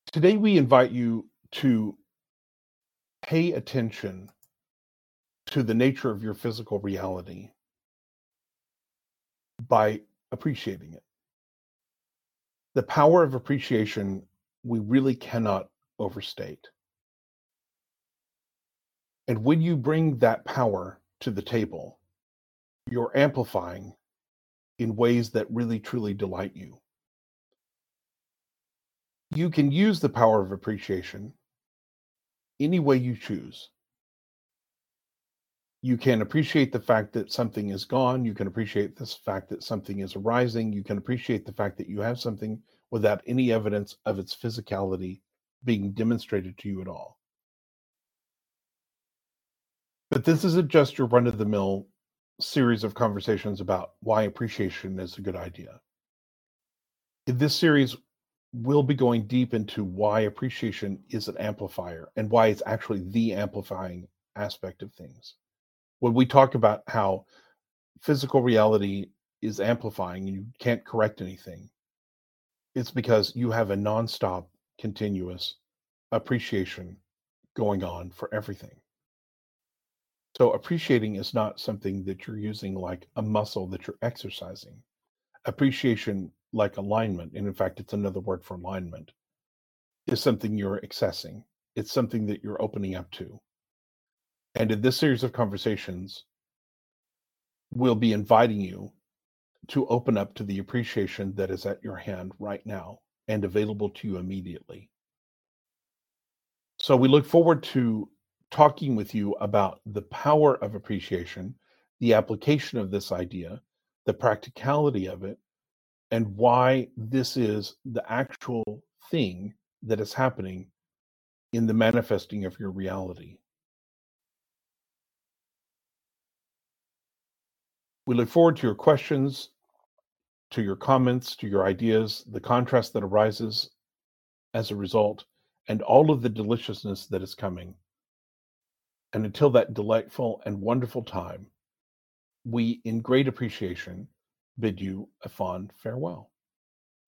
Today, we invite you to pay attention to the nature of your physical reality by appreciating it. The power of appreciation we really cannot overstate. And when you bring that power to the table, you're amplifying in ways that really truly delight you. You can use the power of appreciation any way you choose. You can appreciate the fact that something is gone. You can appreciate this fact that something is arising. You can appreciate the fact that you have something without any evidence of its physicality being demonstrated to you at all. But this isn't just your run of the mill series of conversations about why appreciation is a good idea. In this series, we'll be going deep into why appreciation is an amplifier and why it's actually the amplifying aspect of things. When we talk about how physical reality is amplifying and you can't correct anything, it's because you have a nonstop, continuous appreciation going on for everything. So appreciating is not something that you're using like a muscle that you're exercising. Appreciation, like alignment, and in fact, it's another word for alignment, is something you're accessing. It's something that you're opening up to. And in this series of conversations, we'll be inviting you to open up to the appreciation that is at your hand right now and available to you immediately. So we look forward to talking with you about the power of appreciation, the application of this idea, the practicality of it, and why this is the actual thing that is happening in the manifesting of your reality. We look forward to your questions, to your comments, to your ideas, the contrast that arises as a result, and all of the deliciousness that is coming. And until that delightful and wonderful time, we, in great appreciation, bid you a fond farewell.